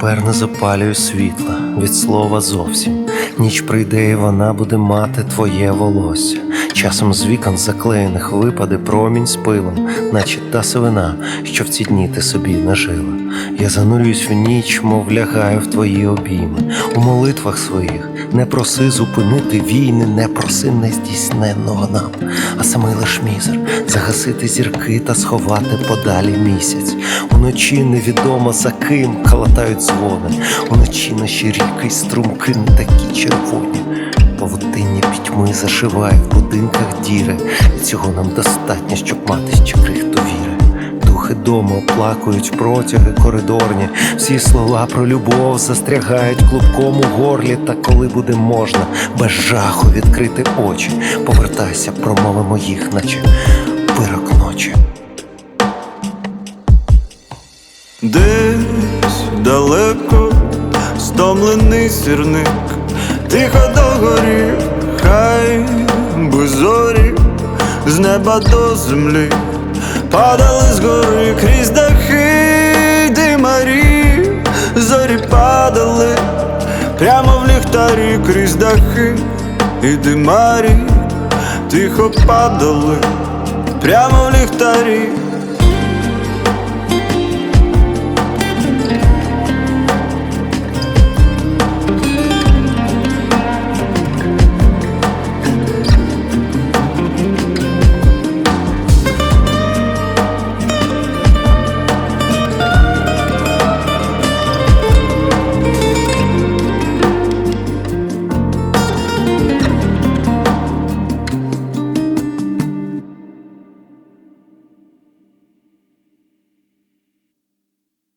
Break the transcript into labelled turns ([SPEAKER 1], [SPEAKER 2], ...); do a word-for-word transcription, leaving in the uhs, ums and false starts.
[SPEAKER 1] тепер не запалюю світла від слова зовсім. Ніч прийде, і вона буде мати твоє волосся. Часом з вікон заклеєних випаде промінь з пилом, наче та сивина, що в ці дні ти собі нажила. Я занурююсь в ніч, мов лягаю в твої обійми. У молитвах своїх не проси зупинити війни, не проси нездійсненного нам, а самий лиш мізер загасити зірки та сховати подалі місяць. Уночі невідомо за ким калатають дзвони, уночі наші ріки й струмки не такі червоні. Павутиння пітьми зашиває в будинках діри, і цього нам достатньо, щоб мати ще крихту віри. Духи дому оплакують протяги коридорні, всі слова про любов застрягають клубком у горлі. Та коли буде можна без жаху відкрити очі, повертайся, промовимо їх, наче вирок ночі.
[SPEAKER 2] Десь далеко стомлений сірник тихо догорів, хай би зорі з неба до землі падали згори крізь дахи димарі. Зорі падали прямо в ліхтарі крізь дахи і димарі, тихо падали прямо в ліхтарі